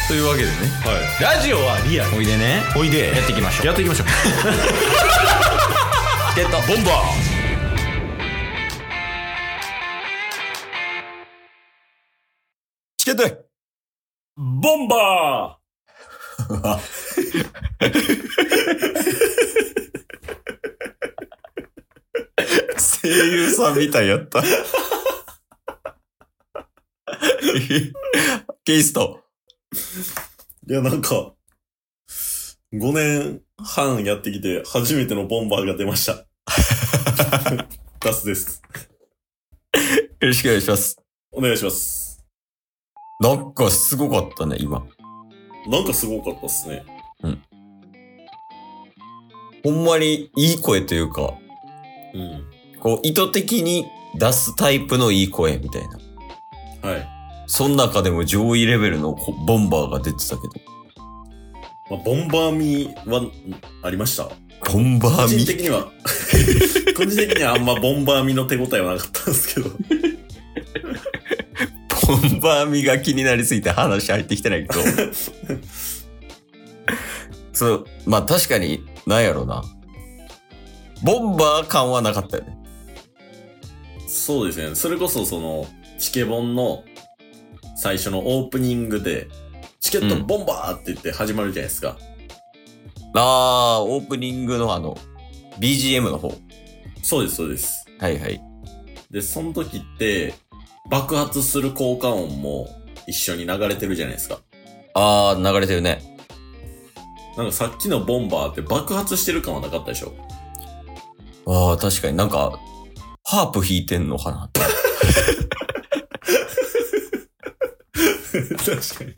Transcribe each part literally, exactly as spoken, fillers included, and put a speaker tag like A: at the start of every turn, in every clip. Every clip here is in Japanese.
A: というわけでね、
B: はい、ラジオはリアル。
A: おいでね、
B: おいで
A: やっていきましょう。
B: やっていきましょう。
A: チケットボンバー。チケット
B: ボンバー
A: 声優さんみたいやったケイスト。
B: いや、なんか、ごねんはんやってきて、初めてのボンバーが出ました。ダスです。
A: よろしくお願いします。
B: お願いします。
A: なんかすごかったね、今。
B: なんかすごかったっすね。
A: うん。ほんまにいい声というか、
B: うん。
A: こう、意図的に出すタイプのいい声みたいな。
B: はい。
A: その中でも上位レベルのボンバーが出てたけど。
B: まあ、ボンバー味はありました。
A: ボンバー味
B: 個人的には、個人的にはあんまボンバー味の手応えはなかったんですけど。
A: ボンバー味が気になりすぎて話入ってきてないけど。そう、まあ確かに、なんやろな。ボンバー感はなかったよね。
B: そうですね。それこそその、チケボンの最初のオープニングで、チケットボンバーって言って始まるじゃないですか。
A: うん、あー、オープニングのあの、ビージーエム の方。
B: そうです、そうです。
A: はいはい。
B: で、その時って、爆発する効果音も一緒に流れてるじゃないですか。
A: あー、流れてるね。
B: なんかさっきのボンバーって爆発してる感はなかったでしょ？
A: あー、確かになんか、ハープ弾いてんのかなって。
B: 確かに。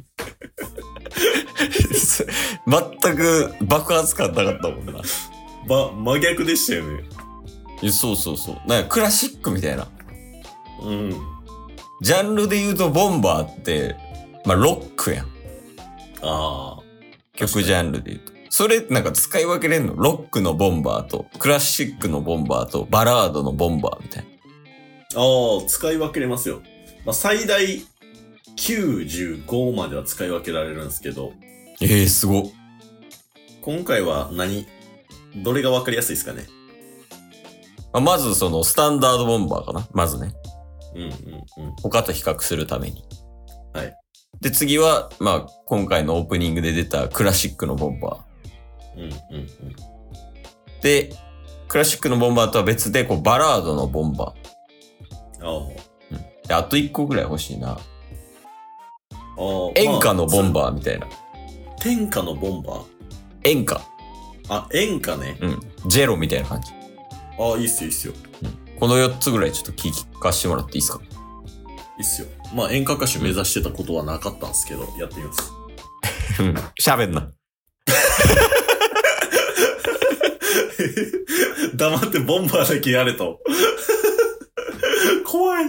A: 全く爆発感なかったもんな。
B: ば、真逆でしたよね。
A: いや、そうそうそう。なんかクラシックみたいな。
B: うん。
A: ジャンルで言うとボンバーって、まあロックやん。
B: ああ。
A: 曲ジャンルで言うと。それなんか使い分けれんの？ロックのボンバーと、クラシックのボンバーと、バラードのボンバーみたいな。
B: ああ、使い分けれますよ。まあ、最大きゅうじゅうごまでは使い分けられるんですけど。
A: ええー、すごっ。
B: 今回は何どれが分かりやすいですかね？
A: まあ、まずそのスタンダードボンバーかな。まずね。
B: うんうんうん。
A: 他と比較するために。
B: はい。
A: で、次は、まあ、今回のオープニングで出たクラシックのボンバ
B: ー。うんうんうん。
A: で、クラシックのボンバーとは別で、こう、バラードのボンバ
B: ー。ああ。
A: うん。で、あと一個ぐらい欲しいな。
B: ああ。
A: 演歌のボンバーみたいな。
B: 天下のボンバー？
A: 演歌。
B: あ、演歌ね。
A: うん。ジェロみたいな感じ。
B: ああ、いいっすよいいっすよ。
A: うん。このよっつぐらいちょっと聞かせてもらっていいですか？
B: いいっすよ。まあ演歌歌手目指してたことはなかったんですけど、やってみます。
A: うん。喋んな。
B: 黙ってボンバーだけやれと。怖い。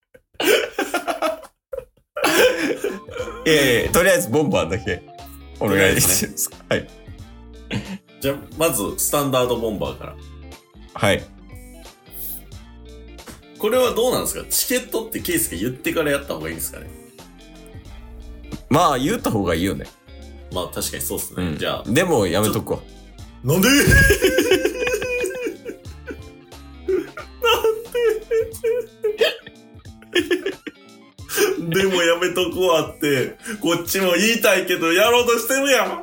A: いやいや、とりあえずボンバーだけお願いします。ね、はい。
B: じゃあ、まず、スタンダードボンバーから。
A: はい。
B: これはどうなんですか？チケットってケースが言ってからやった方がいいんですかね？
A: まあ、言った方がいいよね。
B: まあ、確かにそうっすね。うん、じゃあ。
A: でも、やめとくわ。
B: なんでなんででもやめとこわって、こっちも言いたいけど、やろうとしてるやん。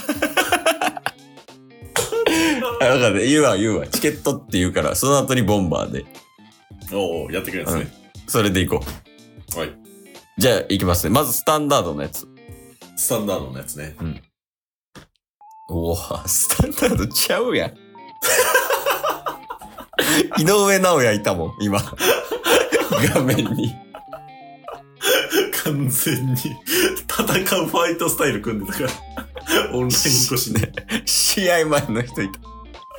A: あ、だから言うわ、言うわ。チケットって言うから、その後にボンバーで。
B: おお、やってくれるんですね、
A: うん。それでいこ
B: う。はい。
A: じゃあ、いきますね。まず、スタンダードのやつ。
B: スタンダードのやつね。
A: うん。おぉ、スタンダードちゃうやん。井上尚弥いたもん、今。画面に。
B: 完全に、戦うファイトスタイル組んでたから。オンライン越しね。
A: 試合前の人いた。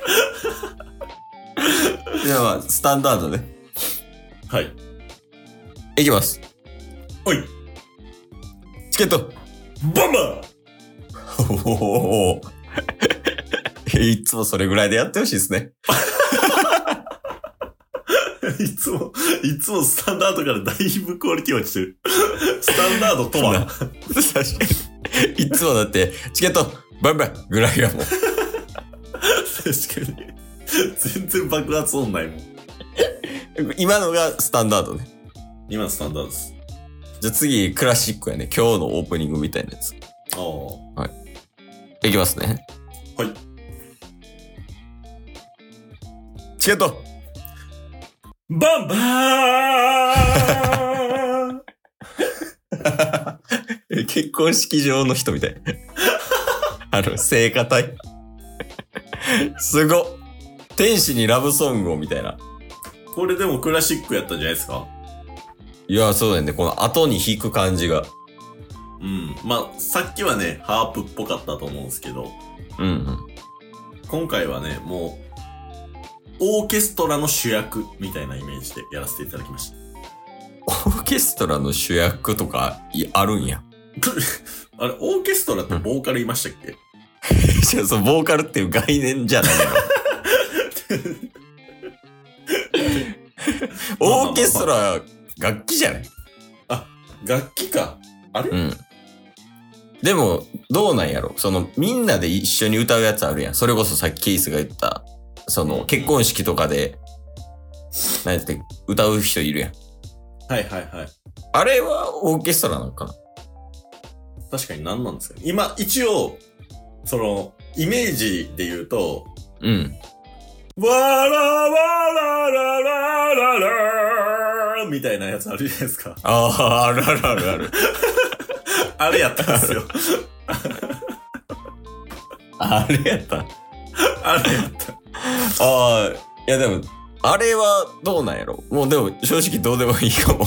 A: じゃあまあ、スタンダードね。
B: はい。
A: いきます。
B: おい。
A: チケット。
B: ボンバ
A: ーおーいつもそれぐらいでやってほしいですね。
B: いつも、いつもスタンダードからだいぶクオリティ落ちてる。スタンダードとは
A: 確かに。 いつもだって、チケット、バンバンぐらいやもん。
B: 確かに。全然爆発音ないもん。
A: 今のがスタンダードね。
B: 今のスタンダードです。
A: じゃあ次、クラシックやね。今日のオープニングみたいなやつ。
B: ああ。
A: はい。いきますね。
B: はい。
A: チケット
B: バンバーン
A: 結婚式場の人みたい。あの、聖歌隊。すごっ。天使にラブソングをみたいな。
B: これでもクラシックやったんじゃないですか？
A: いや、そうだよね。この後に弾く感じが。
B: うん。まあ、さっきはね、ハープっぽかったと思うんですけど、
A: うんうん。
B: 今回はね、もう、オーケストラの主役みたいなイメージでやらせていただきました。
A: オーケストラの主役とかいあるんや。
B: あれ、オーケストラってボーカルいましたっけ？
A: じゃあ、そのボーカルっていう概念じゃないの。オーケストラ、楽器じゃない？
B: あ、楽器か。あれ？
A: うん。でも、どうなんやろ？その、みんなで一緒に歌うやつあるやん。それこそさっきケイスが言った、その、結婚式とかで、何やって歌う人いるやん。
B: はいはいはい。
A: あれはオーケストラなのかな？
B: 確かに何なんですか？今、一応、その、イメージで言うと、
A: うん。
B: わらわらららららみたいなやつあるじゃないですか。
A: ああ、あるあるあるある。
B: あれやったんですよ。
A: あれやった。
B: あれやった。
A: ああ、いやでも、あれはどうなんやろ？もうでも正直どうでもいいかも。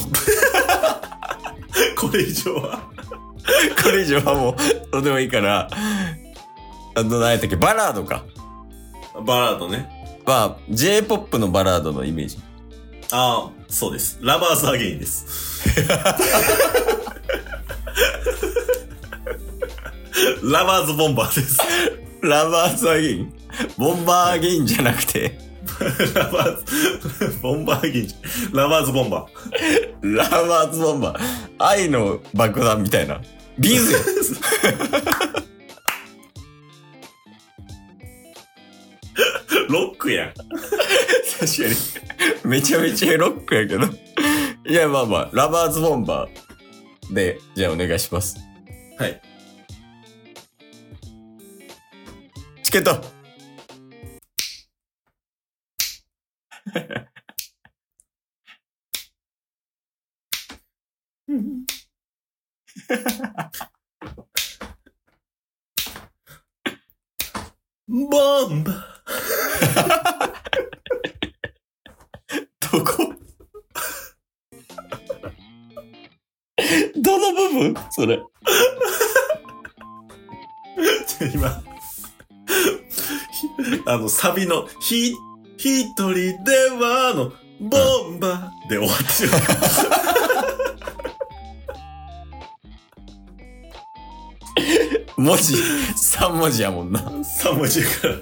B: これ以上は。
A: これ以上はもうどうでもいいから、あの、何やったっけ？バラードか。
B: バラードね。
A: まあ、J-ポップ のバラードのイメージ。
B: ああ、そうです。ラバーズアゲインです。ラバーズボンバーです。
A: ラバーズアゲイン。ボンバーアゲインじゃなくて。
B: ラバーズ、ボンバーアゲイン。ラバーズボンバ
A: ー。ラバーズボンバー。愛の爆弾みたいな。ビーズよ。
B: ロックやん。
A: 確かに。めちゃめちゃロックやけど。いや、まあまあ、ラバーズボンバーで、じゃあお願いします。
B: はい。
A: チケット
B: ボンバ
A: どこどの部分それ。
B: 今、あの、サビの、ひ、一人ではの、ボンバーで終わってしまう。
A: 文字、三文字やもんな。
B: 三文字やから。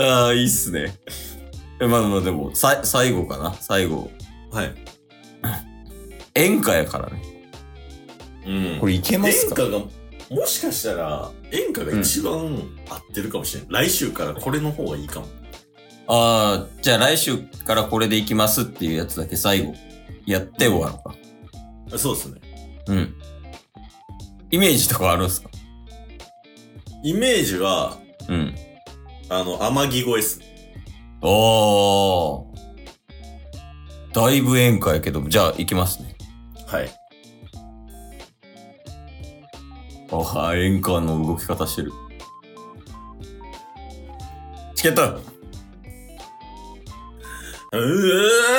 A: ああ、いいっすね。まあまあでも、さ、最後かな最後。
B: はい。
A: 演歌やからね。
B: うん。
A: これいけますか？
B: 演歌が、もしかしたら、演歌が一番合ってるかもしれない。うん、来週からこれの方がいいかも。
A: ああ、じゃあ来週からこれでいきますっていうやつだけ最後、やって終わるか。
B: そうですね。
A: うん。イメージとかあるんすか？
B: イメージは、
A: うん。
B: あの、天城越えっす。
A: おー。だいぶ演歌やけど、じゃあ行きますね。
B: はい。
A: あは、演歌の動き方してる。チケット
B: うー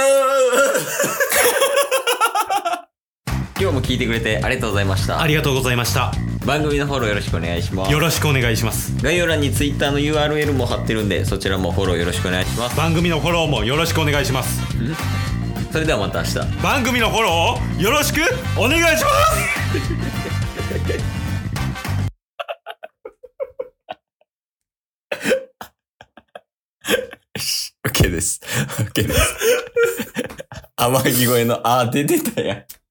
A: 今日も聞いてくれてありがとうございました。
C: ありがとうございました。
A: 番組のフォローよろしくお願いします。
C: よろしくお願いします。
A: 概要欄に Twitter の ユーアールエル も貼ってるんで、そちらもフォローよろしくお願いします。
C: 番組のフォローもよろしくお願いします。
A: それではまた明日。
C: 番組のフォローをよろしくお願いします
A: OK です。OK です。天城越えのあー出てたやん。